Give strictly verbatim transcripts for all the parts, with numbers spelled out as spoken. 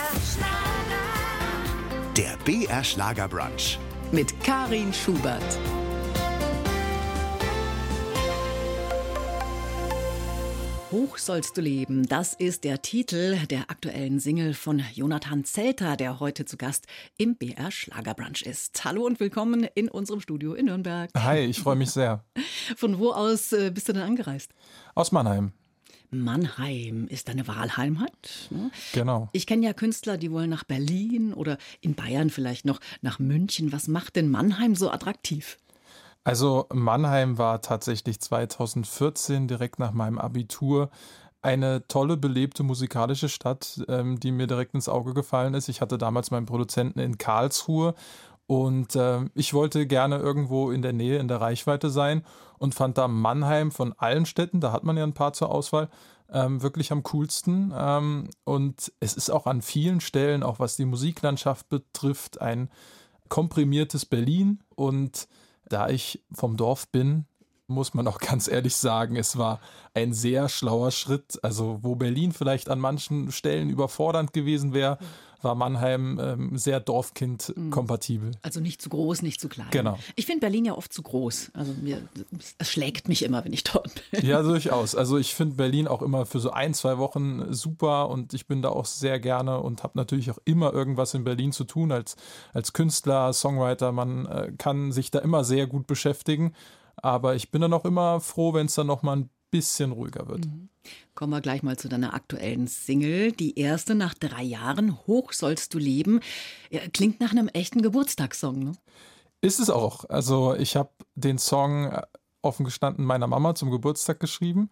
Der B R Schlagerbrunch mit Karin Schubert. Hoch sollst du leben, das ist der Titel der aktuellen Single von Jonathan Zelter, der heute zu Gast im B R Schlagerbrunch ist. Hallo und willkommen in unserem Studio in Nürnberg. Hi, ich freue mich sehr. Von wo aus äh, bist du denn angereist? Aus Mannheim. Mannheim ist deine Wahlheimat. Ne? Genau. Ich kenne ja Künstler, die wollen nach Berlin oder in Bayern vielleicht noch nach München. Was macht denn Mannheim so attraktiv? Also Mannheim war tatsächlich zweitausendvierzehn, direkt nach meinem Abitur, eine tolle, belebte musikalische Stadt, ähm, die mir direkt ins Auge gefallen ist. Ich hatte damals meinen Produzenten in Karlsruhe und äh, ich wollte gerne irgendwo in der Nähe, in der Reichweite sein und fand da Mannheim von allen Städten, da hat man ja ein paar zur Auswahl, ähm, wirklich am coolsten. Ähm, und es ist auch an vielen Stellen, auch was die Musiklandschaft betrifft, ein komprimiertes Berlin. Und da ich vom Dorf bin, muss man auch ganz ehrlich sagen, es war ein sehr schlauer Schritt. Also wo Berlin vielleicht an manchen Stellen überfordernd gewesen wäre, war Mannheim ähm, sehr Dorfkind-kompatibel. Also nicht zu groß, nicht zu klein. Genau. Ich finde Berlin ja oft zu groß. Also mir, es schlägt mich immer, wenn ich dort bin. Ja, durchaus. Also ich finde Berlin auch immer für so ein, zwei Wochen super und ich bin da auch sehr gerne und habe natürlich auch immer irgendwas in Berlin zu tun als, als Künstler, Songwriter. Man äh, kann sich da immer sehr gut beschäftigen. Aber ich bin dann auch immer froh, wenn es dann noch mal ein bisschen ruhiger wird. Mhm. Kommen wir gleich mal zu deiner aktuellen Single. Die erste nach drei Jahren, Hoch sollst du leben. Ja, klingt nach einem echten Geburtstagssong, ne? Ist es auch. Also ich habe den Song offen gestanden meiner Mama zum Geburtstag geschrieben.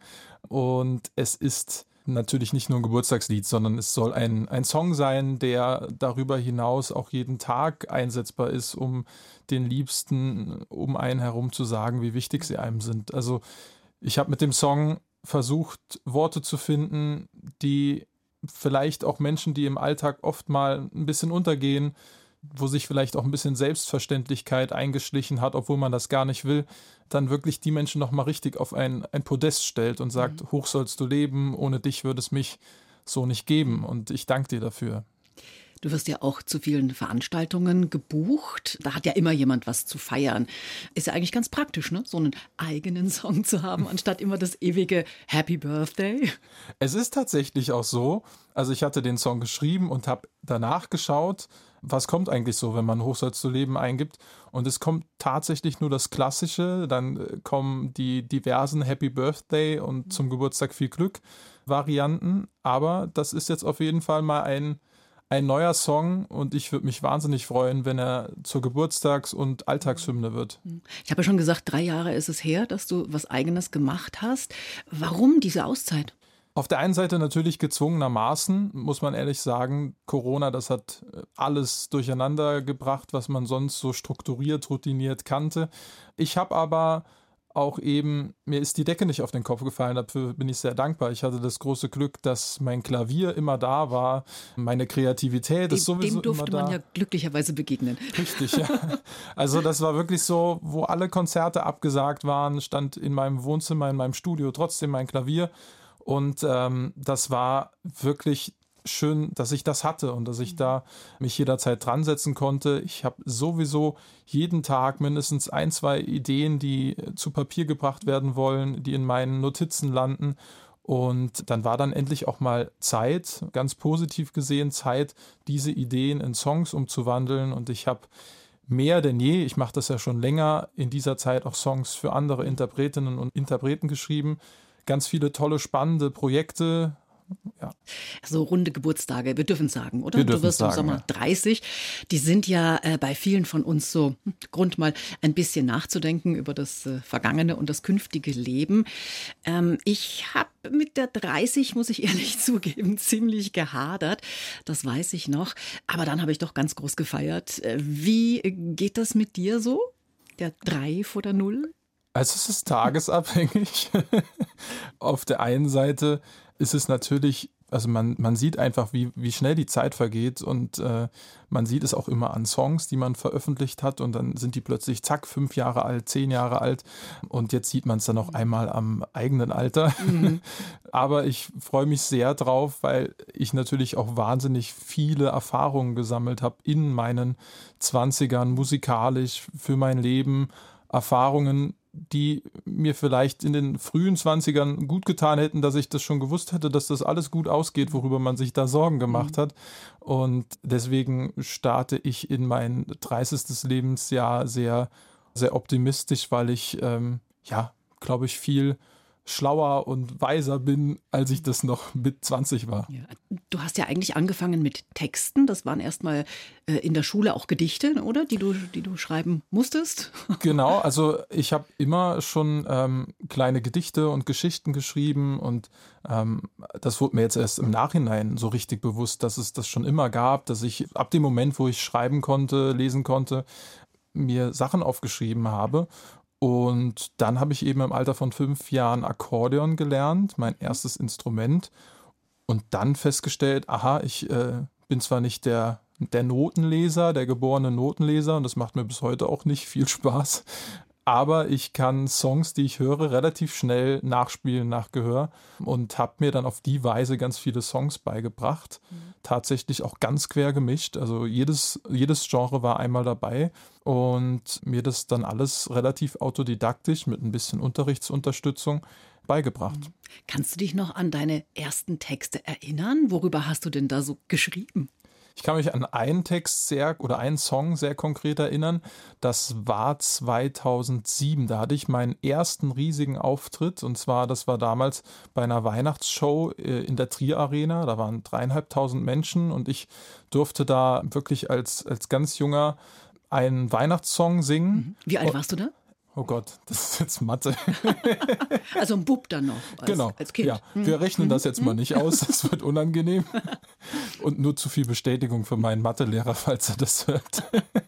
Und es ist natürlich nicht nur ein Geburtstagslied, sondern es soll ein, ein Song sein, der darüber hinaus auch jeden Tag einsetzbar ist, um den Liebsten um einen herum zu sagen, wie wichtig sie einem sind. Also ich habe mit dem Song versucht, Worte zu finden, die vielleicht auch Menschen, die im Alltag oft mal ein bisschen untergehen, wo sich vielleicht auch ein bisschen Selbstverständlichkeit eingeschlichen hat, obwohl man das gar nicht will, dann wirklich die Menschen nochmal richtig auf ein, ein Podest stellt und sagt, mhm. Hoch sollst du leben, ohne dich würde es mich so nicht geben und ich danke dir dafür. Du wirst ja auch zu vielen Veranstaltungen gebucht. Da hat ja immer jemand was zu feiern. Ist ja eigentlich ganz praktisch, ne? So einen eigenen Song zu haben, anstatt immer das ewige Happy Birthday. Es ist tatsächlich auch so. Also ich hatte den Song geschrieben und habe danach geschaut, was kommt eigentlich so, wenn man Hoch sollst du leben eingibt. Und es kommt tatsächlich nur das Klassische. Dann kommen die diversen Happy Birthday und zum Geburtstag viel Glück Varianten. Aber das ist jetzt auf jeden Fall mal ein Ein neuer Song und ich würde mich wahnsinnig freuen, wenn er zur Geburtstags- und Alltagshymne wird. Ich habe ja schon gesagt, drei Jahre ist es her, dass du was Eigenes gemacht hast. Warum diese Auszeit? Auf der einen Seite natürlich gezwungenermaßen, muss man ehrlich sagen, Corona, das hat alles durcheinander gebracht, was man sonst so strukturiert, routiniert kannte. Ich habe aber auch eben, mir ist die Decke nicht auf den Kopf gefallen, dafür bin ich sehr dankbar. Ich hatte das große Glück, dass mein Klavier immer da war, meine Kreativität dem, ist sowieso dem durfte immer da. Man ja glücklicherweise begegnen. Richtig, ja. Also das war wirklich so, wo alle Konzerte abgesagt waren, stand in meinem Wohnzimmer, in meinem Studio trotzdem mein Klavier und ähm, das war wirklich schön, dass ich das hatte und dass ich da mich jederzeit dran setzen konnte. Ich habe sowieso jeden Tag mindestens ein, zwei Ideen, die zu Papier gebracht werden wollen, die in meinen Notizen landen. Und dann war dann endlich auch mal Zeit, ganz positiv gesehen, Zeit, diese Ideen in Songs umzuwandeln. Und ich habe mehr denn je, ich mache das ja schon länger, in dieser Zeit auch Songs für andere Interpretinnen und Interpreten geschrieben. Ganz viele tolle, spannende Projekte. Ja. So runde Geburtstage, wir dürfen sagen, oder? Wir Du wirst sagen, im Sommer ja. dreißig. Die sind ja äh, bei vielen von uns so hm, Grund, mal ein bisschen nachzudenken über das äh, vergangene und das künftige Leben. Ähm, ich habe mit der dreißig, muss ich ehrlich zugeben, ziemlich gehadert. Das weiß ich noch. Aber dann habe ich doch ganz groß gefeiert. Äh, wie geht das mit dir so? Der drei vor der Null? Also es ist tagesabhängig. Auf der einen Seite ist es natürlich Also man, man sieht einfach, wie, wie schnell die Zeit vergeht und äh, man sieht es auch immer an Songs, die man veröffentlicht hat und dann sind die plötzlich zack, fünf Jahre alt, zehn Jahre alt und jetzt sieht man es dann auch einmal am eigenen Alter. Mhm. Aber ich freue mich sehr drauf, weil ich natürlich auch wahnsinnig viele Erfahrungen gesammelt habe in meinen Zwanzigern, musikalisch, für mein Leben, Erfahrungen, die mir vielleicht in den frühen Zwanzigern gut getan hätten, dass ich das schon gewusst hätte, dass das alles gut ausgeht, worüber man sich da Sorgen gemacht hat. Und deswegen starte ich in mein dreißigstes Lebensjahr sehr, sehr optimistisch, weil ich, ähm, ja, glaube ich, viel schlauer und weiser bin, als ich das noch mit zwanzig war. Ja, du hast ja eigentlich angefangen mit Texten. Das waren erstmal äh, in der Schule auch Gedichte, oder? Die du, die du schreiben musstest? Genau, also ich habe immer schon ähm, kleine Gedichte und Geschichten geschrieben und ähm, das wurde mir jetzt erst im Nachhinein so richtig bewusst, dass es das schon immer gab, dass ich ab dem Moment, wo ich schreiben konnte, lesen konnte, mir Sachen aufgeschrieben habe. Und dann habe ich eben im Alter von fünf Jahren Akkordeon gelernt, mein erstes Instrument. Und dann festgestellt, aha, ich äh, bin zwar nicht der, der Notenleser, der geborene Notenleser, und das macht mir bis heute auch nicht viel Spaß, aber ich kann Songs, die ich höre, relativ schnell nachspielen nach Gehör und habe mir dann auf die Weise ganz viele Songs beigebracht. Mhm. Tatsächlich auch ganz quer gemischt. Also jedes, jedes Genre war einmal dabei und mir das dann alles relativ autodidaktisch mit ein bisschen Unterrichtsunterstützung beigebracht. Mhm. Kannst du dich noch an deine ersten Texte erinnern? Worüber hast du denn da so geschrieben? Ich kann mich an einen Text sehr oder einen Song sehr konkret erinnern. Das war zweitausendsieben. Da hatte ich meinen ersten riesigen Auftritt. Und zwar, das war damals bei einer Weihnachtsshow in der Trier Arena. Da waren dreieinhalbtausend Menschen und ich durfte da wirklich als, als ganz Junger einen Weihnachtssong singen. Wie alt warst du da? Oh Gott, das ist jetzt Mathe. Also ein Bub dann noch als, genau. als Kind. Ja, wir rechnen das jetzt mal nicht aus, das wird unangenehm. Und nur zu viel Bestätigung für meinen Mathelehrer, falls er das hört.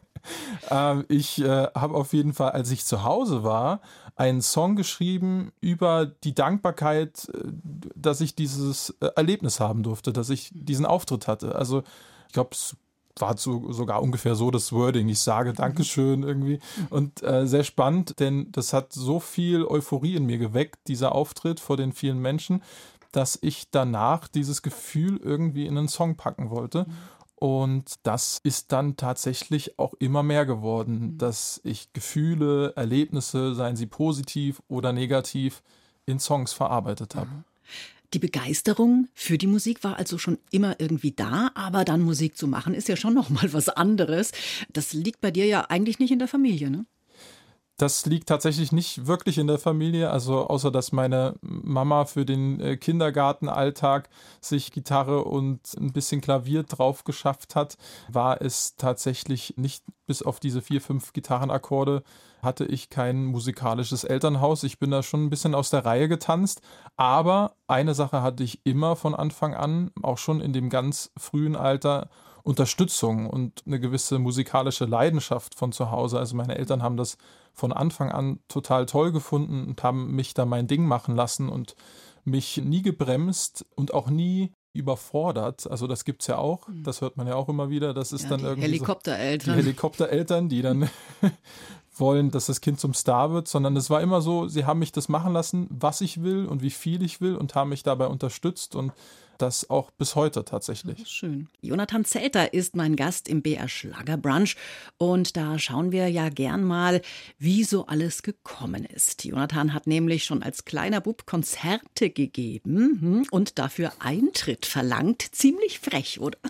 ähm, ich äh, habe auf jeden Fall, als ich zu Hause war, einen Song geschrieben über die Dankbarkeit, dass ich dieses Erlebnis haben durfte, dass ich diesen Auftritt hatte. Also ich glaube, es war so, sogar ungefähr so das Wording. Ich sage Dankeschön irgendwie. Und äh, sehr spannend, denn das hat so viel Euphorie in mir geweckt, dieser Auftritt vor den vielen Menschen, dass ich danach dieses Gefühl irgendwie in einen Song packen wollte. Und das ist dann tatsächlich auch immer mehr geworden, dass ich Gefühle, Erlebnisse, seien sie positiv oder negativ, in Songs verarbeitet habe. Die Begeisterung für die Musik war also schon immer irgendwie da, aber dann Musik zu machen ist ja schon noch mal was anderes. Das liegt bei dir ja eigentlich nicht in der Familie, ne? Das liegt tatsächlich nicht wirklich in der Familie, also außer dass meine Mama für den äh, Kindergartenalltag sich Gitarre und ein bisschen Klavier drauf geschafft hat, war es tatsächlich nicht, bis auf diese vier, fünf Gitarrenakkorde, hatte ich kein musikalisches Elternhaus. Ich bin da schon ein bisschen aus der Reihe getanzt, aber eine Sache hatte ich immer von Anfang an, auch schon in dem ganz frühen Alter, Unterstützung und eine gewisse musikalische Leidenschaft von zu Hause. Also meine Eltern haben das von Anfang an total toll gefunden und haben mich da mein Ding machen lassen und mich nie gebremst und auch nie überfordert. Also das gibt's ja auch, das hört man ja auch immer wieder. Das ist Ja, dann die irgendwie Helikoptereltern. So, die Helikoptereltern, die dann wollen, dass das Kind zum Star wird, sondern es war immer so, sie haben mich das machen lassen, was ich will und wie viel ich will und haben mich dabei unterstützt und das auch bis heute tatsächlich. Schön. Jonathan Zelter ist mein Gast im B R Schlagerbrunch und da schauen wir ja gern mal, wie so alles gekommen ist. Jonathan hat nämlich schon als kleiner Bub Konzerte gegeben und dafür Eintritt verlangt. Ziemlich frech, oder?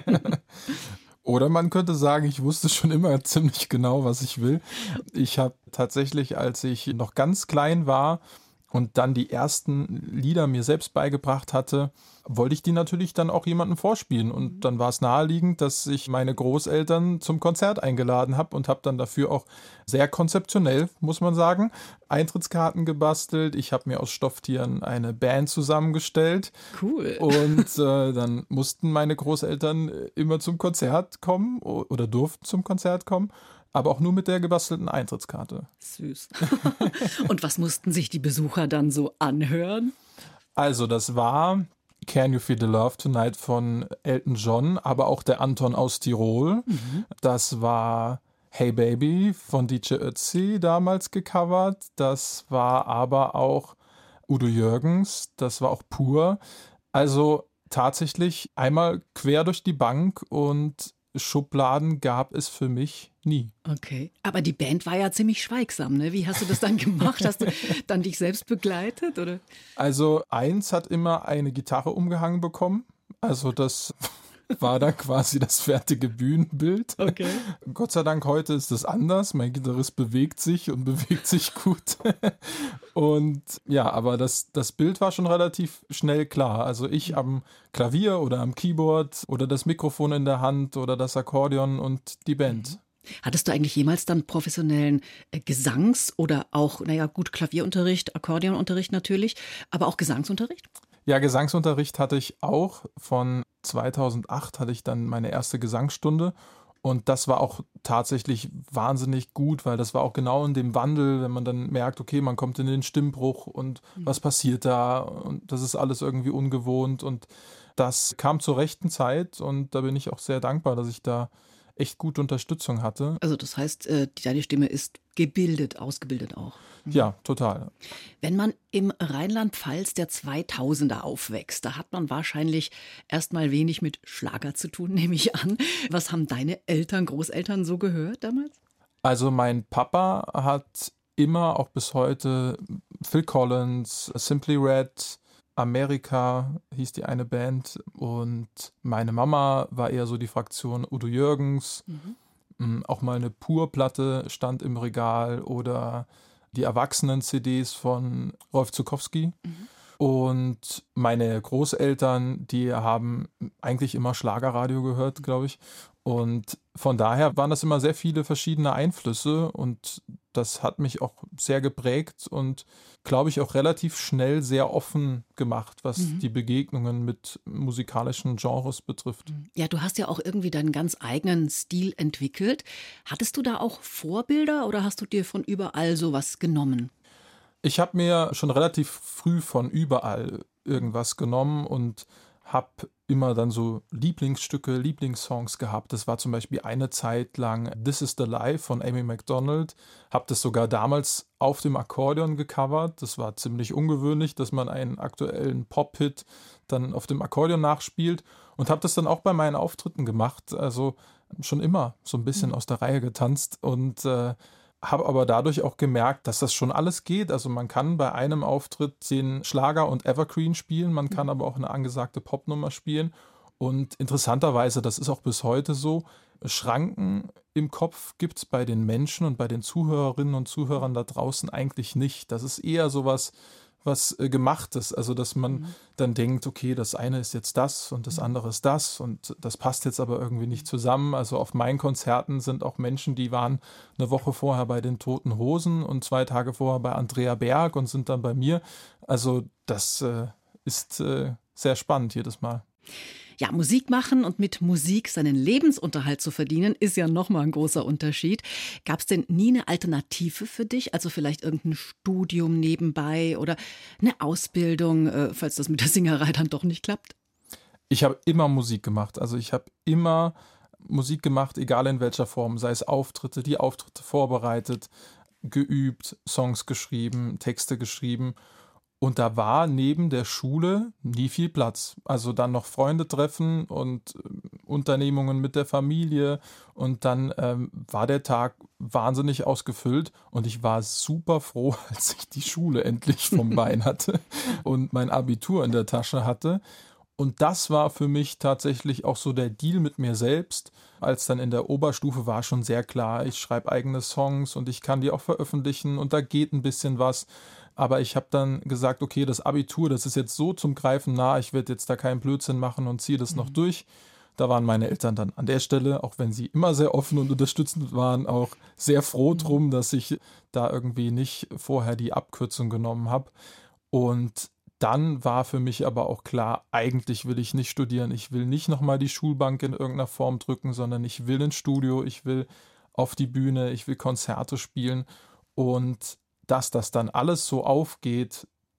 Oder man könnte sagen, ich wusste schon immer ziemlich genau, was ich will. Ich habe tatsächlich, als ich noch ganz klein war und dann die ersten Lieder mir selbst beigebracht hatte, wollte ich die natürlich dann auch jemandem vorspielen. Und dann war es naheliegend, dass ich meine Großeltern zum Konzert eingeladen habe und habe dann dafür auch sehr konzeptionell, muss man sagen, Eintrittskarten gebastelt. Ich habe mir aus Stofftieren eine Band zusammengestellt. Cool. Und äh, dann mussten meine Großeltern immer zum Konzert kommen oder durften zum Konzert kommen. Aber auch nur mit der gebastelten Eintrittskarte. Süß. Und was mussten sich die Besucher dann so anhören? Also das war Can You Feel the Love Tonight von Elton John, aber auch der Anton aus Tirol. Mhm. Das war Hey Baby von D J Ötzi damals gecovert. Das war aber auch Udo Jürgens, das war auch Pur. Also tatsächlich einmal quer durch die Bank und Schubladen gab es für mich nie. Okay, aber die Band war ja ziemlich schweigsam, ne? Wie hast du das dann gemacht? Hast du dann dich selbst begleitet, oder? Also eins hat immer eine Gitarre umgehangen bekommen. Also das war dann quasi das fertige Bühnenbild. Okay. Gott sei Dank heute ist das anders. Mein Gitarrist bewegt sich und bewegt sich gut. Und ja, aber das, das Bild war schon relativ schnell klar. Also ich am Klavier oder am Keyboard oder das Mikrofon in der Hand oder das Akkordeon und die Band. Hattest du eigentlich jemals dann professionellen äh, Gesangs- oder auch, naja gut, Klavierunterricht, Akkordeonunterricht natürlich, aber auch Gesangsunterricht? Ja, Gesangsunterricht hatte ich auch. Von zweitausendacht hatte ich dann meine erste Gesangsstunde und das war auch tatsächlich wahnsinnig gut, weil das war auch genau in dem Wandel, wenn man dann merkt, okay, man kommt in den Stimmbruch und mhm. was passiert da und das ist alles irgendwie ungewohnt und das kam zur rechten Zeit und da bin ich auch sehr dankbar, dass ich da echt gute Unterstützung hatte. Also das heißt, äh, deine Stimme ist gebildet, ausgebildet auch. Mhm. Ja, total. Wenn man im Rheinland-Pfalz der zweitausender aufwächst, da hat man wahrscheinlich erstmal wenig mit Schlager zu tun, nehme ich an. Was haben deine Eltern, Großeltern so gehört damals? Also mein Papa hat immer, auch bis heute, Phil Collins, Simply Red, Amerika hieß die eine Band und meine Mama war eher so die Fraktion Udo Jürgens. Mhm. Auch mal eine Pur-Platte stand im Regal oder die Erwachsenen-C Ds von Rolf Zuckowski. Mhm. Und meine Großeltern, die haben eigentlich immer Schlagerradio gehört, glaube ich. Und von daher waren das immer sehr viele verschiedene Einflüsse und das hat mich auch sehr geprägt und, glaube ich, auch relativ schnell sehr offen gemacht, was mhm. die Begegnungen mit musikalischen Genres betrifft. Ja, du hast ja auch irgendwie deinen ganz eigenen Stil entwickelt. Hattest du da auch Vorbilder oder hast du dir von überall sowas genommen? Ich habe mir schon relativ früh von überall irgendwas genommen und habe immer dann so Lieblingsstücke, Lieblingssongs gehabt. Das war zum Beispiel eine Zeit lang This Is the Life von Amy Macdonald. Habe das sogar damals auf dem Akkordeon gecovert. Das war ziemlich ungewöhnlich, dass man einen aktuellen Pop-Hit dann auf dem Akkordeon nachspielt. Und habe das dann auch bei meinen Auftritten gemacht. Also schon immer so ein bisschen mhm. aus der Reihe getanzt und äh, habe aber dadurch auch gemerkt, dass das schon alles geht. Also man kann bei einem Auftritt den Schlager und Evergreen spielen, man kann aber auch eine angesagte Popnummer spielen. Und interessanterweise, das ist auch bis heute so, Schranken im Kopf gibt es bei den Menschen und bei den Zuhörerinnen und Zuhörern da draußen eigentlich nicht. Das ist eher sowas, was äh, Gemachtes. Also dass man mhm. dann denkt, okay, das eine ist jetzt das und das andere ist das und das passt jetzt aber irgendwie nicht zusammen. Also auf meinen Konzerten sind auch Menschen, die waren eine Woche vorher bei den Toten Hosen und zwei Tage vorher bei Andrea Berg und sind dann bei mir. Also das äh, ist äh, sehr spannend jedes Mal. Ja, Musik machen und mit Musik seinen Lebensunterhalt zu verdienen, ist ja nochmal ein großer Unterschied. Gab es denn nie eine Alternative für dich? Also vielleicht irgendein Studium nebenbei oder eine Ausbildung, äh, falls das mit der Singerei dann doch nicht klappt? Ich habe immer Musik gemacht. Also ich habe immer Musik gemacht, egal in welcher Form. Sei es Auftritte, die Auftritte vorbereitet, geübt, Songs geschrieben, Texte geschrieben. Und da war neben der Schule nie viel Platz. Also dann noch Freunde treffen und äh, Unternehmungen mit der Familie. Und dann ähm, war der Tag wahnsinnig ausgefüllt. Und ich war super froh, als ich die Schule endlich vom Bein hatte und mein Abitur in der Tasche hatte. Und das war für mich tatsächlich auch so der Deal mit mir selbst. Als dann in der Oberstufe war schon sehr klar, ich schreibe eigene Songs und ich kann die auch veröffentlichen und da geht ein bisschen was. Aber ich habe dann gesagt, okay, das Abitur, das ist jetzt so zum Greifen nah, ich werde jetzt da keinen Blödsinn machen und ziehe das mhm. noch durch. Da waren meine Eltern dann an der Stelle, auch wenn sie immer sehr offen und unterstützend waren, auch sehr froh drum, dass ich da irgendwie nicht vorher die Abkürzung genommen habe. Und dann war für mich aber auch klar, eigentlich will ich nicht studieren. Ich will nicht nochmal die Schulbank in irgendeiner Form drücken, sondern ich will ins Studio, ich will auf die Bühne, ich will Konzerte spielen. Und dass das dann alles so aufgeht,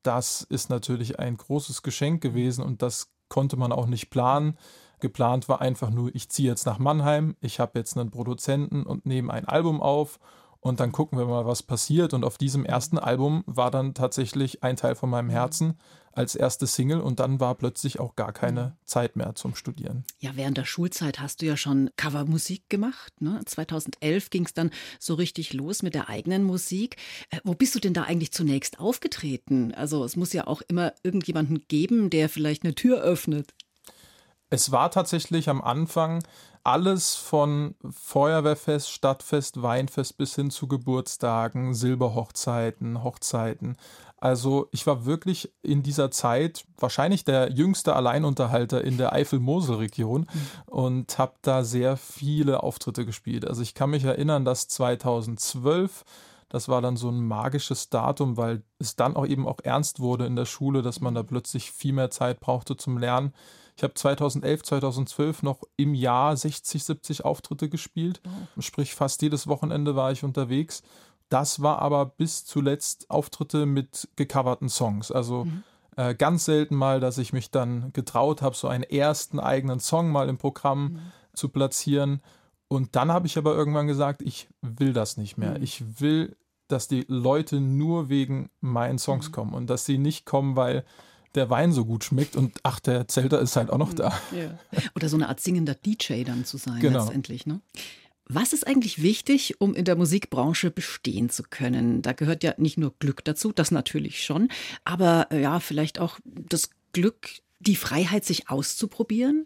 das ist natürlich ein großes Geschenk gewesen und das konnte man auch nicht planen. Geplant war einfach nur, ich ziehe jetzt nach Mannheim, ich habe jetzt einen Produzenten und nehme ein Album auf und dann gucken wir mal, was passiert. Und auf diesem ersten Album war dann tatsächlich ein Teil von meinem Herzen als erste Single und dann war plötzlich auch gar keine Zeit mehr zum Studieren. Ja, während der Schulzeit hast du ja schon Covermusik gemacht, ne? zweitausendelf ging es dann so richtig los mit der eigenen Musik. Äh, wo bist du denn da eigentlich zunächst aufgetreten? Also es muss ja auch immer irgendjemanden geben, der vielleicht eine Tür öffnet. Es war tatsächlich am Anfang alles von Feuerwehrfest, Stadtfest, Weinfest bis hin zu Geburtstagen, Silberhochzeiten, Hochzeiten. Also ich war wirklich in dieser Zeit wahrscheinlich der jüngste Alleinunterhalter in der Eifel-Mosel-Region und habe da sehr viele Auftritte gespielt. Also ich kann mich erinnern, dass zweitausendzwölf, das war dann so ein magisches Datum, weil es dann auch eben auch ernst wurde in der Schule, dass man da plötzlich viel mehr Zeit brauchte zum Lernen. Ich habe zweitausendelf, zweitausendzwölf noch im Jahr sechzig, siebzig Auftritte gespielt. Oh. Sprich, fast jedes Wochenende war ich unterwegs. Das war aber bis zuletzt Auftritte mit gecoverten Songs. Also mhm. äh, ganz selten mal, dass ich mich dann getraut habe, so einen ersten eigenen Song mal im Programm mhm. zu platzieren. Und dann habe ich aber irgendwann gesagt, ich will das nicht mehr. Mhm. Ich will, dass die Leute nur wegen meinen Songs mhm. kommen und dass sie nicht kommen, weil der Wein so gut schmeckt und ach, der Zelter ist halt auch noch da. Ja. Oder so eine Art singender D J dann zu sein, genau. letztendlich. Ne? Was ist eigentlich wichtig, um in der Musikbranche bestehen zu können? Da gehört ja nicht nur Glück dazu, das natürlich schon, aber ja, vielleicht auch das Glück, die Freiheit, sich auszuprobieren?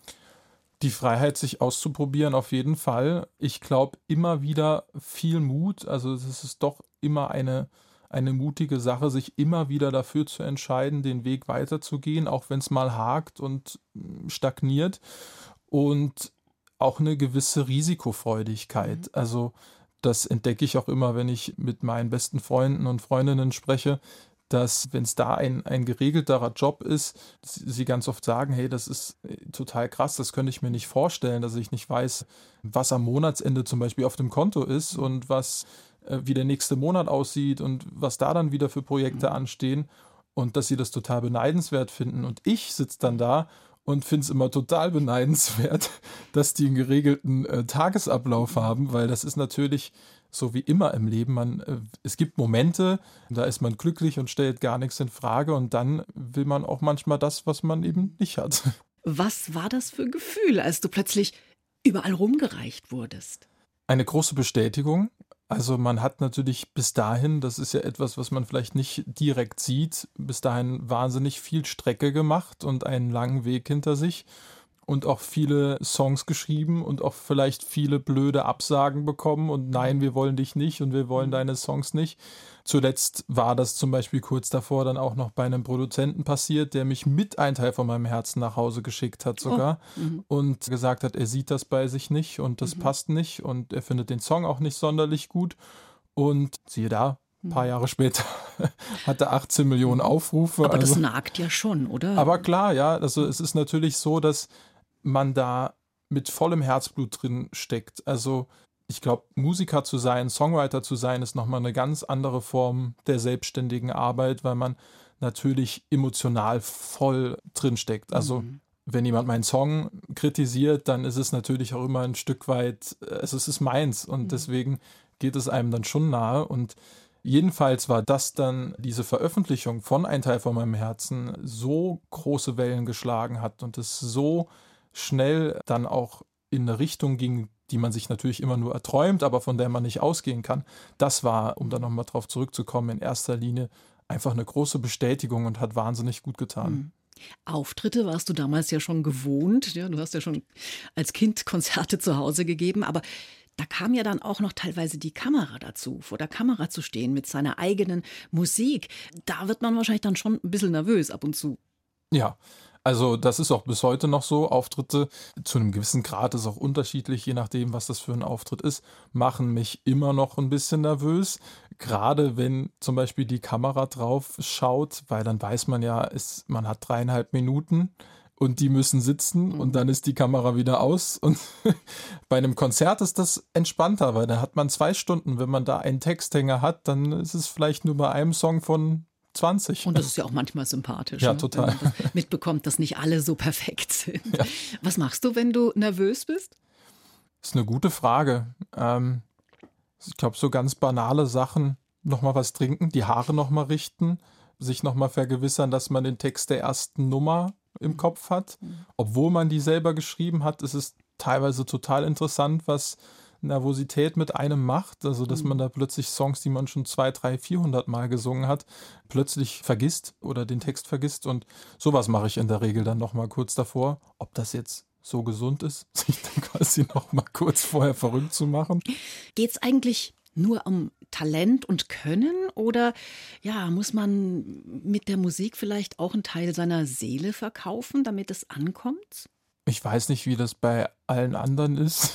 Die Freiheit, sich auszuprobieren, auf jeden Fall. Ich glaube, immer wieder viel Mut. Also es ist doch immer eine eine mutige Sache, sich immer wieder dafür zu entscheiden, den Weg weiterzugehen, auch wenn es mal hakt und stagniert. Und auch eine gewisse Risikofreudigkeit. Mhm. Also das entdecke ich auch immer, wenn ich mit meinen besten Freunden und Freundinnen spreche, dass, wenn es da ein, ein geregelterer Job ist, sie ganz oft sagen, hey, das ist total krass, das könnte ich mir nicht vorstellen, dass ich nicht weiß, was am Monatsende zum Beispiel auf dem Konto ist und was wie der nächste Monat aussieht und was da dann wieder für Projekte mhm. anstehen und dass sie das total beneidenswert finden. Und ich sitze dann da und finde es immer total beneidenswert, dass die einen geregelten äh, Tagesablauf haben, weil das ist natürlich so wie immer im Leben. Man, äh, es gibt Momente, da ist man glücklich und stellt gar nichts in Frage und dann will man auch manchmal das, was man eben nicht hat. Was war das für ein Gefühl, als du plötzlich überall rumgereicht wurdest? Eine große Bestätigung. Also man hat natürlich bis dahin, das ist ja etwas, was man vielleicht nicht direkt sieht, bis dahin wahnsinnig viel Strecke gemacht und einen langen Weg hinter sich und auch viele Songs geschrieben und auch vielleicht viele blöde Absagen bekommen und nein, wir wollen dich nicht und wir wollen deine Songs nicht. Zuletzt war das zum Beispiel kurz davor dann auch noch bei einem Produzenten passiert, der mich mit einem Teil von meinem Herzen nach Hause geschickt hat sogar oh. mhm. und gesagt hat, er sieht das bei sich nicht und das mhm. passt nicht und er findet den Song auch nicht sonderlich gut und siehe da, ein paar Jahre später hat er achtzehn Millionen Aufrufe. Aber also, das nagt ja schon, oder? Aber klar, ja, also es ist natürlich so, dass man da mit vollem Herzblut drin steckt. Also ich glaube, Musiker zu sein, Songwriter zu sein, ist nochmal eine ganz andere Form der selbstständigen Arbeit, weil man natürlich emotional voll drin steckt. Also mhm. wenn jemand meinen Song kritisiert, dann ist es natürlich auch immer ein Stück weit, also es ist meins und mhm. deswegen geht es einem dann schon nahe und jedenfalls war das dann, diese Veröffentlichung von Ein Teil von meinem Herzen so große Wellen geschlagen hat und es so schnell dann auch in eine Richtung ging, die man sich natürlich immer nur erträumt, aber von der man nicht ausgehen kann. Das war, um da nochmal drauf zurückzukommen, in erster Linie einfach eine große Bestätigung und hat wahnsinnig gut getan. Mhm. Auftritte warst du damals ja schon gewohnt. Ja, du hast ja schon als Kind Konzerte zu Hause gegeben, aber da kam ja dann auch noch teilweise die Kamera dazu, vor der Kamera zu stehen mit seiner eigenen Musik. Da wird man wahrscheinlich dann schon ein bisschen nervös ab und zu. Ja, also das ist auch bis heute noch so. Auftritte zu einem gewissen Grad ist auch unterschiedlich, je nachdem, was das für ein Auftritt ist, machen mich immer noch ein bisschen nervös. Gerade wenn zum Beispiel die Kamera drauf schaut, weil dann weiß man ja, es, man hat dreieinhalb Minuten und die müssen sitzen und dann ist die Kamera wieder aus. Und bei einem Konzert ist das entspannter, weil da hat man zwei Stunden. Wenn man da einen Texthänger hat, dann ist es vielleicht nur bei einem Song von zwanzig. Und das ist ja auch manchmal sympathisch, ja, ne? total. Wenn man das mitbekommt, dass nicht alle so perfekt sind. Ja. Was machst du, wenn du nervös bist? Das ist eine gute Frage. Ähm, ich glaube, so ganz banale Sachen, nochmal was trinken, die Haare nochmal richten, sich nochmal vergewissern, dass man den Text der ersten Nummer im Kopf hat. Obwohl man die selber geschrieben hat, ist es teilweise total interessant, was Nervosität mit einem macht. Also, dass man da plötzlich Songs, die man schon zwei, drei, vierhundert Mal gesungen hat, plötzlich vergisst oder den Text vergisst. Und sowas mache ich in der Regel dann nochmal kurz davor. Ob das jetzt so gesund ist, sich dann quasi nochmal kurz vorher verrückt zu machen. Geht es eigentlich nur um Talent und Können oder ja, muss man mit der Musik vielleicht auch einen Teil seiner Seele verkaufen, damit es ankommt? Ich weiß nicht, wie das bei allen anderen ist,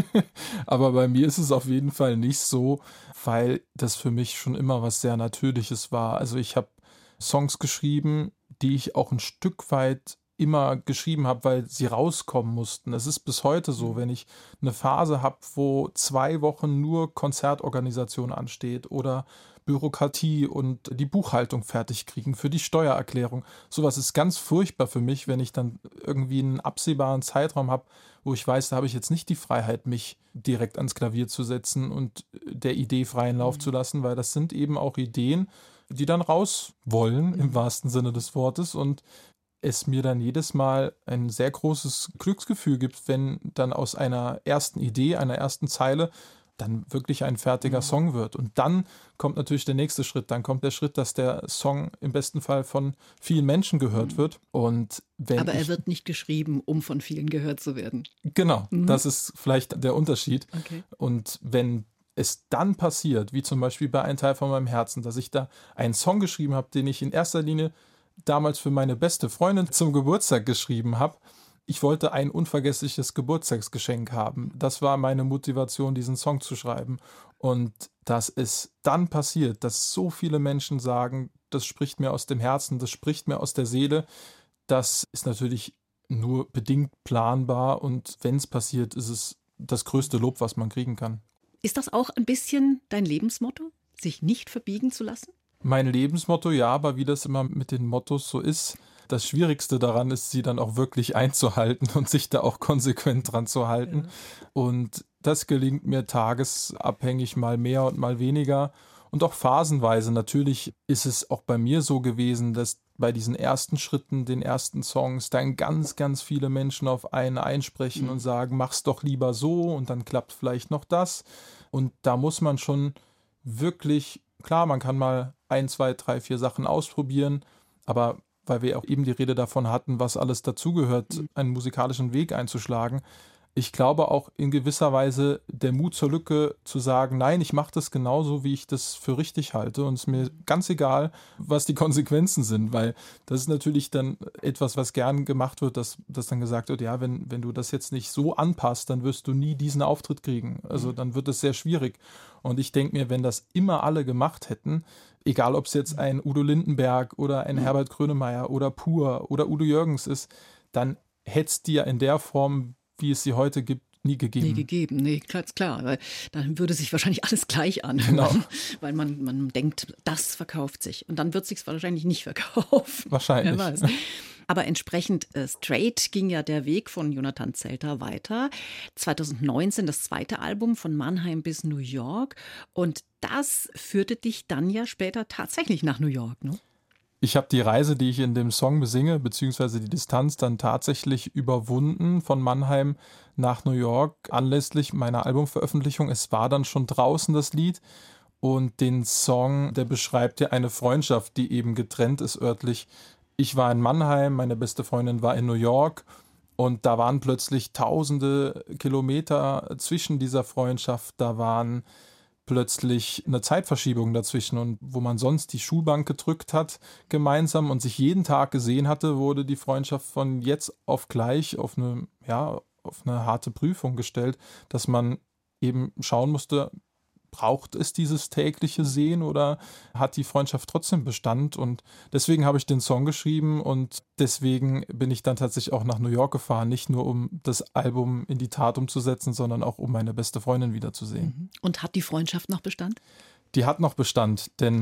aber bei mir ist es auf jeden Fall nicht so, weil das für mich schon immer was sehr Natürliches war. Also ich habe Songs geschrieben, die ich auch ein Stück weit immer geschrieben habe, weil sie rauskommen mussten. Es ist bis heute so, wenn ich eine Phase habe, wo zwei Wochen nur Konzertorganisation ansteht oder Bürokratie und die Buchhaltung fertig kriegen für die Steuererklärung. Sowas ist ganz furchtbar für mich, wenn ich dann irgendwie einen absehbaren Zeitraum habe, wo ich weiß, da habe ich jetzt nicht die Freiheit, mich direkt ans Klavier zu setzen und der Idee freien Lauf mhm. zu lassen, weil das sind eben auch Ideen, die dann raus wollen, mhm. im wahrsten Sinne des Wortes, und es mir dann jedes Mal ein sehr großes Glücksgefühl gibt, wenn dann aus einer ersten Idee, einer ersten Zeile dann wirklich ein fertiger mhm. Song wird. Und dann kommt natürlich der nächste Schritt. Dann kommt der Schritt, dass der Song im besten Fall von vielen Menschen gehört mhm. wird. Und wenn Aber er ich, wird nicht geschrieben, um von vielen gehört zu werden. Genau, mhm. das ist vielleicht der Unterschied. Okay. Und wenn es dann passiert, wie zum Beispiel bei Ein Teil von meinem Herzen, dass ich da einen Song geschrieben habe, den ich in erster Linie damals für meine beste Freundin zum Geburtstag geschrieben habe. Ich wollte ein unvergessliches Geburtstagsgeschenk haben. Das war meine Motivation, diesen Song zu schreiben. Und dass es dann passiert, dass so viele Menschen sagen, das spricht mir aus dem Herzen, das spricht mir aus der Seele, das ist natürlich nur bedingt planbar. Und wenn es passiert, ist es das größte Lob, was man kriegen kann. Ist das auch ein bisschen dein Lebensmotto, sich nicht verbiegen zu lassen? Mein Lebensmotto, ja, aber wie das immer mit den Mottos so ist, das Schwierigste daran ist, sie dann auch wirklich einzuhalten und sich da auch konsequent dran zu halten. Ja. Und das gelingt mir tagesabhängig, mal mehr und mal weniger und auch phasenweise. Natürlich ist es auch bei mir so gewesen, dass bei diesen ersten Schritten, den ersten Songs, dann ganz, ganz viele Menschen auf einen einsprechen mhm. und sagen, mach's doch lieber so und dann klappt vielleicht noch das. Und da muss man schon wirklich, klar, man kann mal ein, zwei, drei, vier Sachen ausprobieren, aber weil wir auch eben die Rede davon hatten, was alles dazugehört, einen musikalischen Weg einzuschlagen. Ich glaube auch in gewisser Weise der Mut zur Lücke zu sagen, nein, ich mache das genauso, wie ich das für richtig halte und es ist mir ganz egal, was die Konsequenzen sind, weil das ist natürlich dann etwas, was gern gemacht wird, dass, dass dann gesagt wird, ja, wenn, wenn du das jetzt nicht so anpasst, dann wirst du nie diesen Auftritt kriegen. Also dann wird es sehr schwierig. Und ich denke mir, wenn das immer alle gemacht hätten, egal ob es jetzt ein Udo Lindenberg oder ein Herbert Grönemeyer oder Pur oder Udo Jürgens ist, dann hätte es die ja in der Form, wie es sie heute gibt, nie gegeben. Nie gegeben, nee, ganz klar. Weil dann würde sich wahrscheinlich alles gleich anhören. Genau. Weil man, man denkt, das verkauft sich. Und dann wird es sich wahrscheinlich nicht verkaufen. Wahrscheinlich. Wer weiß. Aber entsprechend äh, straight ging ja der Weg von Jonathan Zelter weiter. zwanzig neunzehn das zweite Album von Mannheim bis New York. Und das führte dich dann ja später tatsächlich nach New York, ne? Ich habe die Reise, die ich in dem Song besinge, beziehungsweise die Distanz dann tatsächlich überwunden von Mannheim nach New York anlässlich meiner Albumveröffentlichung. Es war dann schon draußen, das Lied. Und den Song, der beschreibt ja eine Freundschaft, die eben getrennt ist örtlich. Ich war in Mannheim, meine beste Freundin war in New York. Und da waren plötzlich tausende Kilometer zwischen dieser Freundschaft. Da waren plötzlich eine Zeitverschiebung dazwischen, und wo man sonst die Schulbank gedrückt hat gemeinsam und sich jeden Tag gesehen hatte, wurde die Freundschaft von jetzt auf gleich auf eine, ja, auf eine harte Prüfung gestellt, dass man eben schauen musste, braucht es dieses tägliche Sehen oder hat die Freundschaft trotzdem Bestand? Und deswegen habe ich den Song geschrieben und deswegen bin ich dann tatsächlich auch nach New York gefahren, nicht nur um das Album in die Tat umzusetzen, sondern auch um meine beste Freundin wiederzusehen. Und hat die Freundschaft noch Bestand? Die hat noch Bestand, denn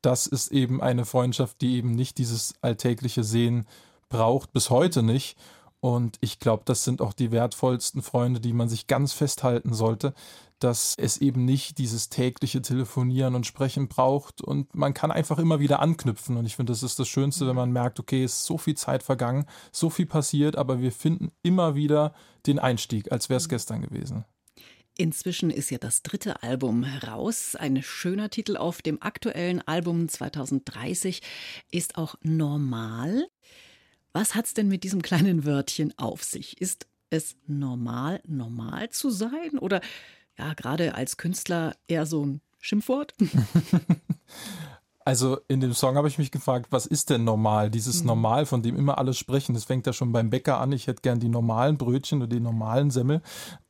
das ist eben eine Freundschaft, die eben nicht dieses alltägliche Sehen braucht, bis heute nicht. Und ich glaube, das sind auch die wertvollsten Freunde, die man sich ganz festhalten sollte, dass es eben nicht dieses tägliche Telefonieren und Sprechen braucht und man kann einfach immer wieder anknüpfen. Und ich finde, das ist das Schönste, wenn man merkt, okay, es ist so viel Zeit vergangen, so viel passiert, aber wir finden immer wieder den Einstieg, als wäre es gestern gewesen. Inzwischen ist ja das dritte Album raus. Ein schöner Titel auf dem aktuellen Album zwanzig dreißig ist auch Normal. Was hat's denn mit diesem kleinen Wörtchen auf sich? Ist es normal, normal zu sein? Oder ja, gerade als Künstler eher so ein Schimpfwort? Also in dem Song habe ich mich gefragt, was ist denn normal? Dieses mhm. Normal, von dem immer alle sprechen. Das fängt ja schon beim Bäcker an. Ich hätte gern die normalen Brötchen oder die normalen Semmel.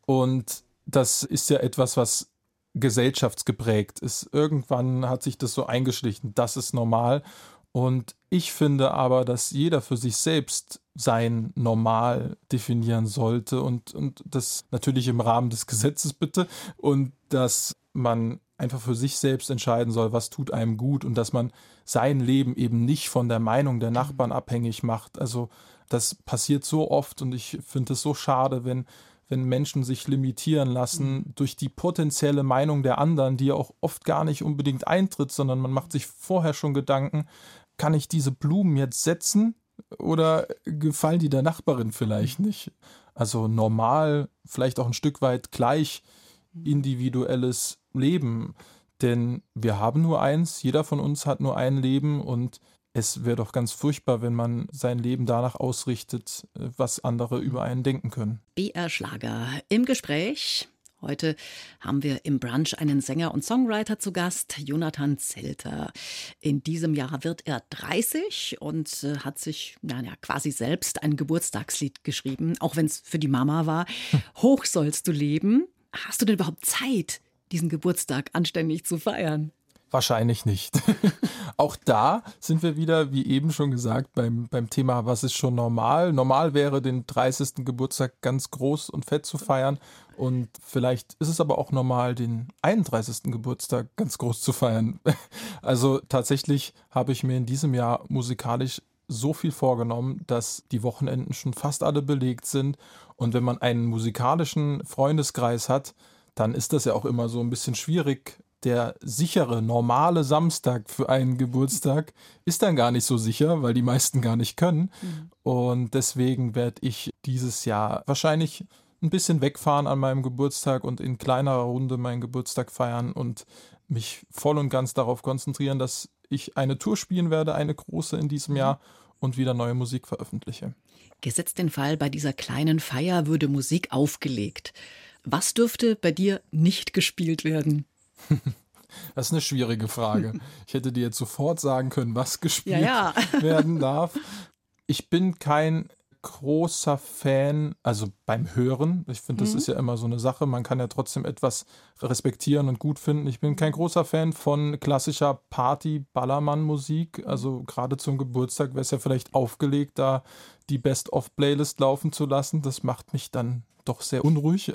Und das ist ja etwas, was gesellschaftsgeprägt ist. Irgendwann hat sich das so eingeschlichen. Das ist normal. Und ich finde aber, dass jeder für sich selbst sein Normal definieren sollte und, und das natürlich im Rahmen des Gesetzes bitte und dass man einfach für sich selbst entscheiden soll, was tut einem gut und dass man sein Leben eben nicht von der Meinung der Nachbarn abhängig macht. Also das passiert so oft und ich finde es so schade, wenn wenn Menschen sich limitieren lassen durch die potenzielle Meinung der anderen, die ja auch oft gar nicht unbedingt eintritt, sondern man macht sich vorher schon Gedanken, kann ich diese Blumen jetzt setzen oder gefallen die der Nachbarin vielleicht nicht? Also normal, vielleicht auch ein Stück weit gleich individuelles Leben, denn wir haben nur eins, jeder von uns hat nur ein Leben und es wäre doch ganz furchtbar, wenn man sein Leben danach ausrichtet, was andere über einen denken können. B R Schlager im Gespräch. Heute haben wir im Brunch einen Sänger und Songwriter zu Gast, Jonathan Zelter. In diesem Jahr wird er dreißig und äh, hat sich naja, quasi selbst ein Geburtstagslied geschrieben, auch wenn es für die Mama war. Hoch sollst du leben. Hast du denn überhaupt Zeit, diesen Geburtstag anständig zu feiern? Wahrscheinlich nicht. Auch da sind wir wieder, wie eben schon gesagt, beim, beim Thema, was ist schon normal? Normal wäre, den dreißigsten Geburtstag ganz groß und fett zu feiern. Und vielleicht ist es aber auch normal, den einunddreißigsten Geburtstag ganz groß zu feiern. Also tatsächlich habe ich mir in diesem Jahr musikalisch so viel vorgenommen, dass die Wochenenden schon fast alle belegt sind. Und wenn man einen musikalischen Freundeskreis hat, dann ist das ja auch immer so ein bisschen schwierig. Der sichere, normale Samstag für einen Geburtstag ist dann gar nicht so sicher, weil die meisten gar nicht können. Mhm. Und deswegen werde ich dieses Jahr wahrscheinlich ein bisschen wegfahren an meinem Geburtstag und in kleinerer Runde meinen Geburtstag feiern und mich voll und ganz darauf konzentrieren, dass ich eine Tour spielen werde, eine große in diesem Jahr und wieder neue Musik veröffentliche. Gesetzt den Fall, bei dieser kleinen Feier würde Musik aufgelegt. Was dürfte bei dir nicht gespielt werden? Das ist eine schwierige Frage. Ich hätte dir jetzt sofort sagen können, was gespielt ja, ja. werden darf. Ich bin kein großer Fan, also beim Hören. Ich finde, das mhm. ist ja immer so eine Sache. Man kann ja trotzdem etwas respektieren und gut finden. Ich bin kein großer Fan von klassischer Party-Ballermann-Musik. Also gerade zum Geburtstag wäre es ja vielleicht aufgelegt, da die Best-of-Playlist laufen zu lassen. Das macht mich dann doch sehr unruhig.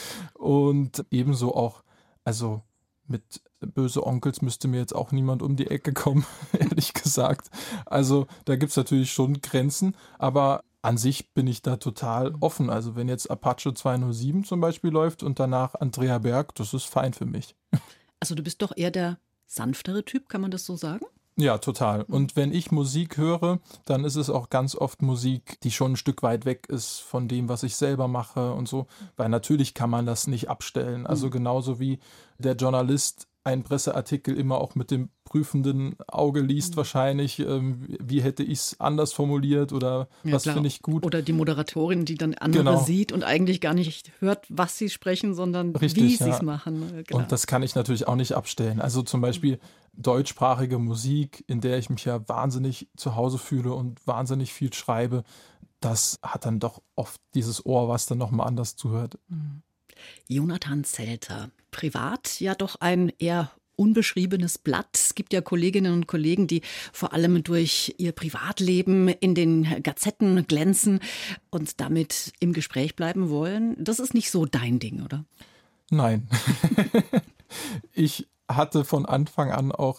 Und ebenso auch, also mit böse Onkels müsste mir jetzt auch niemand um die Ecke kommen, ehrlich gesagt. Also da gibt es natürlich schon Grenzen, aber an sich bin ich da total offen. Also wenn jetzt Apache zweihundertsieben zum Beispiel läuft und danach Andrea Berg, das ist fein für mich. Also du bist doch eher der sanftere Typ, kann man das so sagen? Ja, total. Und wenn ich Musik höre, dann ist es auch ganz oft Musik, die schon ein Stück weit weg ist von dem, was ich selber mache und so. Weil natürlich kann man das nicht abstellen. Also genauso wie der Journalist einen Presseartikel immer auch mit dem prüfenden Auge liest, mhm. wahrscheinlich, ähm, wie hätte ich es anders formuliert oder ja, was finde ich gut. Oder die Moderatorin, die dann andere genau. sieht und eigentlich gar nicht hört, was sie sprechen, sondern Richtig, wie ja. sie es machen. Klar. Und das kann ich natürlich auch nicht abstellen. Also zum Beispiel deutschsprachige Musik, in der ich mich ja wahnsinnig zu Hause fühle und wahnsinnig viel schreibe, das hat dann doch oft dieses Ohr, was dann nochmal anders zuhört. Mhm. Jonathan Zelter, privat ja doch ein eher unbeschriebenes Blatt. Es gibt ja Kolleginnen und Kollegen, die vor allem durch ihr Privatleben in den Gazetten glänzen und damit im Gespräch bleiben wollen. Das ist nicht so dein Ding, oder? Nein. Ich hatte von Anfang an auch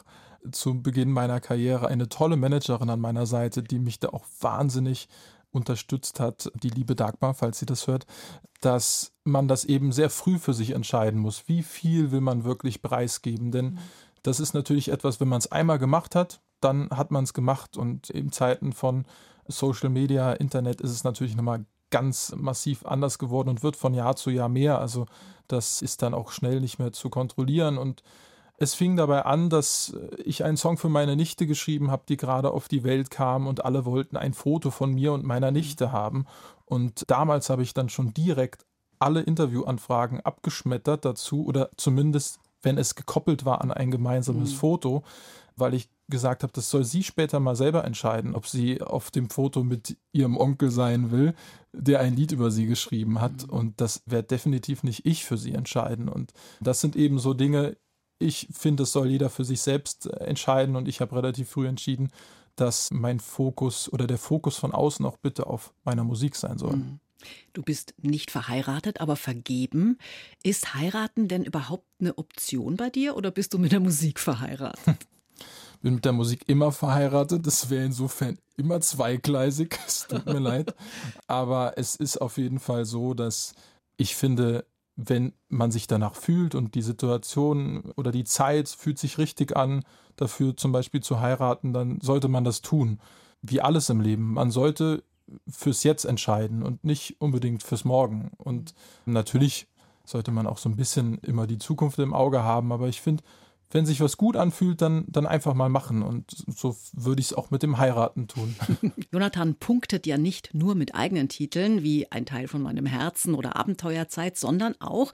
zu Beginn meiner Karriere eine tolle Managerin an meiner Seite, die mich da auch wahnsinnig unterstützt hat, die liebe Dagmar, falls sie das hört, dass man das eben sehr früh für sich entscheiden muss. Wie viel will man wirklich preisgeben? Denn das ist natürlich etwas, wenn man es einmal gemacht hat, dann hat man es gemacht. Und in Zeiten von Social Media, Internet ist es natürlich nochmal ganz massiv anders geworden und wird von Jahr zu Jahr mehr. Also das ist dann auch schnell nicht mehr zu kontrollieren. Und es fing dabei an, dass ich einen Song für meine Nichte geschrieben habe, die gerade auf die Welt kam und alle wollten ein Foto von mir und meiner Nichte haben. Und damals habe ich dann schon direkt alle Interviewanfragen abgeschmettert dazu oder zumindest, wenn es gekoppelt war an ein gemeinsames mhm. Foto, weil ich gesagt habe, das soll sie später mal selber entscheiden, ob sie auf dem Foto mit ihrem Onkel sein will, der ein Lied über sie geschrieben hat. Mhm. Und das werde definitiv nicht ich für sie entscheiden. Und das sind eben so Dinge, ich finde, das soll jeder für sich selbst entscheiden und ich habe relativ früh entschieden, dass mein Fokus oder der Fokus von außen auch bitte auf meiner Musik sein soll. Du bist nicht verheiratet, aber vergeben. Ist heiraten denn überhaupt eine Option bei dir oder bist du mit der Musik verheiratet? Bin mit der Musik immer verheiratet, das wäre insofern immer zweigleisig, es tut mir leid. Aber es ist auf jeden Fall so, dass ich finde, wenn man sich danach fühlt und die Situation oder die Zeit fühlt sich richtig an, dafür zum Beispiel zu heiraten, dann sollte man das tun. Wie alles im Leben. Man sollte fürs Jetzt entscheiden und nicht unbedingt fürs Morgen. Und natürlich sollte man auch so ein bisschen immer die Zukunft im Auge haben, aber ich finde, wenn sich was gut anfühlt, dann, dann einfach mal machen. Und so würde ich es auch mit dem Heiraten tun. Jonathan punktet ja nicht nur mit eigenen Titeln wie Ein Teil von meinem Herzen oder Abenteuerzeit, sondern auch,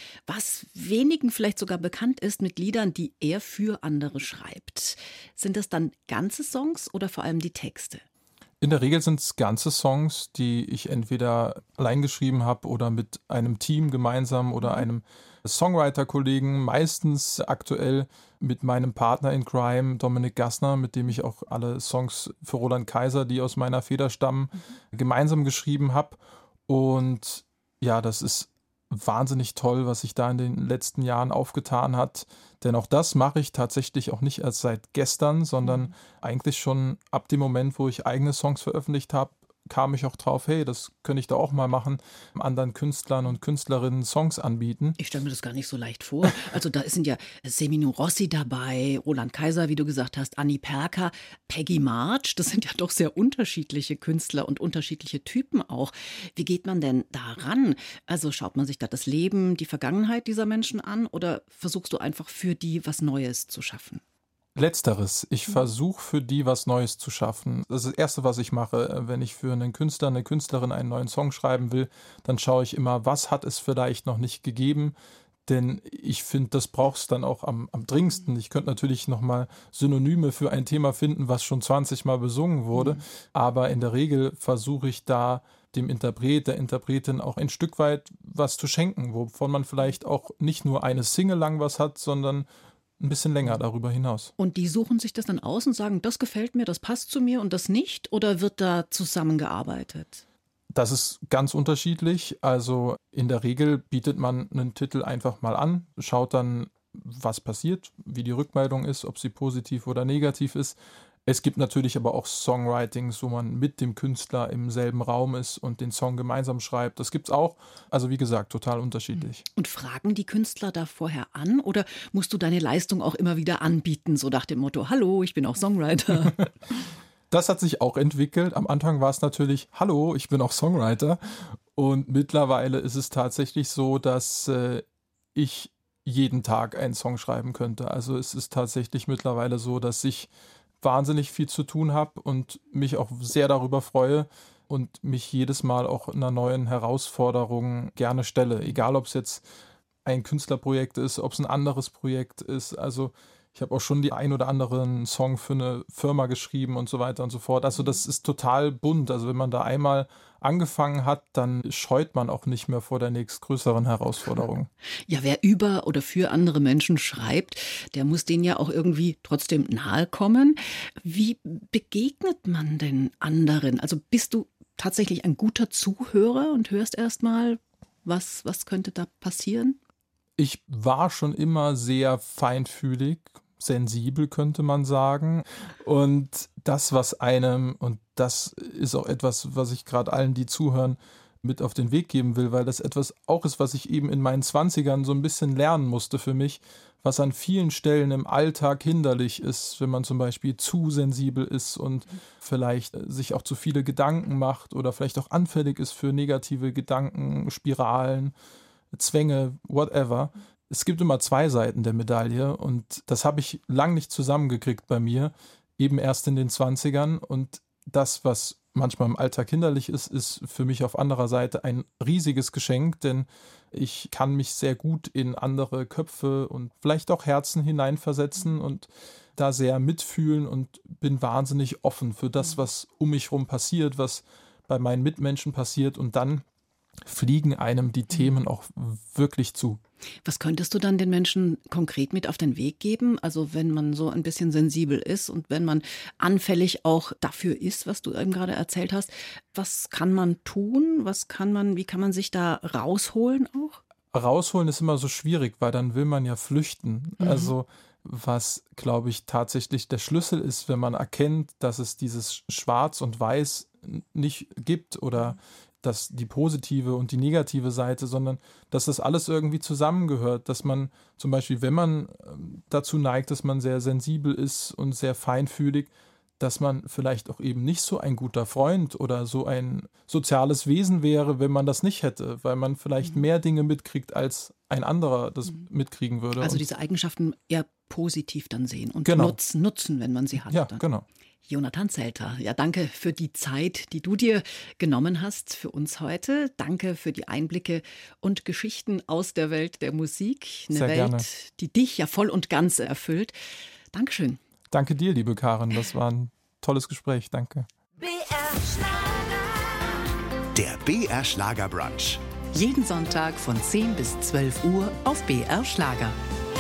was wenigen vielleicht sogar bekannt ist, mit Liedern, die er für andere schreibt. Sind das dann ganze Songs oder vor allem die Texte? In der Regel sind es ganze Songs, die ich entweder allein geschrieben habe oder mit einem Team gemeinsam oder einem Songwriter-Kollegen, meistens aktuell mit meinem Partner in Crime, Dominik Gassner, mit dem ich auch alle Songs für Roland Kaiser, die aus meiner Feder stammen, mhm. gemeinsam geschrieben habe. Und ja, das ist wahnsinnig toll, was sich da in den letzten Jahren aufgetan hat. Denn auch das mache ich tatsächlich auch nicht erst seit gestern, sondern mhm. eigentlich schon ab dem Moment, wo ich eigene Songs veröffentlicht habe, kam ich auch drauf, hey, das könnte ich da auch mal machen, anderen Künstlern und Künstlerinnen Songs anbieten. Ich stelle mir das gar nicht so leicht vor. Also da sind ja Semino Rossi dabei, Roland Kaiser, wie du gesagt hast, Anni Perker, Peggy March. Das sind ja doch sehr unterschiedliche Künstler und unterschiedliche Typen auch. Wie geht man denn daran? Also schaut man sich da das Leben, die Vergangenheit dieser Menschen an oder versuchst du einfach für die was Neues zu schaffen? Letzteres. Ich versuche für die was Neues zu schaffen. Das ist das Erste, was ich mache. Wenn ich für einen Künstler, eine Künstlerin einen neuen Song schreiben will, dann schaue ich immer, was hat es vielleicht noch nicht gegeben. Denn ich finde, das brauchst du dann auch am, am dringendsten. Ich könnte natürlich nochmal Synonyme für ein Thema finden, was schon zwanzig Mal besungen wurde. Mhm. Aber in der Regel versuche ich da dem Interpret, der Interpretin auch ein Stück weit was zu schenken, wovon man vielleicht auch nicht nur eine Single lang was hat, sondern ein bisschen länger darüber hinaus. Und die suchen sich das dann aus und sagen, das gefällt mir, das passt zu mir und das nicht? Oder wird da zusammengearbeitet? Das ist ganz unterschiedlich. Also in der Regel bietet man einen Titel einfach mal an, schaut dann, was passiert, wie die Rückmeldung ist, ob sie positiv oder negativ ist. Es gibt natürlich aber auch Songwritings, wo man mit dem Künstler im selben Raum ist und den Song gemeinsam schreibt. Das gibt's auch. Also wie gesagt, total unterschiedlich. Und fragen die Künstler da vorher an oder musst du deine Leistung auch immer wieder anbieten, so nach dem Motto, hallo, ich bin auch Songwriter? Das hat sich auch entwickelt. Am Anfang war es natürlich, hallo, ich bin auch Songwriter. Und mittlerweile ist es tatsächlich so, dass äh, ich jeden Tag einen Song schreiben könnte. Also es ist tatsächlich mittlerweile so, dass ich wahnsinnig viel zu tun habe und mich auch sehr darüber freue und mich jedes Mal auch einer neuen Herausforderung gerne stelle. Egal, ob es jetzt ein Künstlerprojekt ist, ob es ein anderes Projekt ist. Also ich habe auch schon die ein oder anderen Song für eine Firma geschrieben und so weiter und so fort. Also das ist total bunt. Also wenn man da einmal angefangen hat, dann scheut man auch nicht mehr vor der nächstgrößeren Herausforderung. Ja, wer über oder für andere Menschen schreibt, der muss denen ja auch irgendwie trotzdem nahe kommen. Wie begegnet man denn anderen? Also bist du tatsächlich ein guter Zuhörer und hörst erst mal, was, was könnte da passieren? Ich war schon immer sehr feinfühlig, sensibel, könnte man sagen. Und das, was einem, und das ist auch etwas, was ich gerade allen, die zuhören, mit auf den Weg geben will, weil das etwas auch ist, was ich eben in meinen Zwanzigern so ein bisschen lernen musste für mich, was an vielen Stellen im Alltag hinderlich ist, wenn man zum Beispiel zu sensibel ist und vielleicht sich auch zu viele Gedanken macht oder vielleicht auch anfällig ist für negative Gedanken, Spiralen, Zwänge, whatever. Es gibt immer zwei Seiten der Medaille und das habe ich lang nicht zusammengekriegt bei mir, eben erst in den Zwanzigern, und das, was manchmal im Alltag hinderlich ist, ist für mich auf anderer Seite ein riesiges Geschenk, denn ich kann mich sehr gut in andere Köpfe und vielleicht auch Herzen hineinversetzen und da sehr mitfühlen und bin wahnsinnig offen für das, was um mich herum passiert, was bei meinen Mitmenschen passiert, und dann fliegen einem die Themen auch wirklich zu. Was könntest du dann den Menschen konkret mit auf den Weg geben? Also wenn man so ein bisschen sensibel ist und wenn man anfällig auch dafür ist, was du eben gerade erzählt hast, was kann man tun? Was kann man, wie kann man sich da rausholen auch? Rausholen ist immer so schwierig, weil dann will man ja flüchten. Mhm. Also was, glaube ich, tatsächlich der Schlüssel ist, wenn man erkennt, dass es dieses Schwarz und Weiß nicht gibt oder dass die positive und die negative Seite, sondern dass das alles irgendwie zusammengehört, dass man zum Beispiel, wenn man dazu neigt, dass man sehr sensibel ist und sehr feinfühlig, dass man vielleicht auch eben nicht so ein guter Freund oder so ein soziales Wesen wäre, wenn man das nicht hätte, weil man vielleicht mehr Dinge mitkriegt, als ein anderer das mitkriegen würde. Also und diese Eigenschaften eher positiv dann sehen und Genau. nutzen, nutzen, wenn man sie hat. Ja, dann. genau. Jonathan Zelter, ja, danke für die Zeit, die du dir genommen hast für uns heute. Danke für die Einblicke und Geschichten aus der Welt der Musik. Eine Sehr Welt, gerne. die dich ja voll und ganz erfüllt. Dankeschön. Danke dir, liebe Karin. Das war ein tolles Gespräch. Danke. B R Schlager. Der B R Schlager Brunch. Jeden Sonntag von zehn bis zwölf Uhr auf B R Schlager.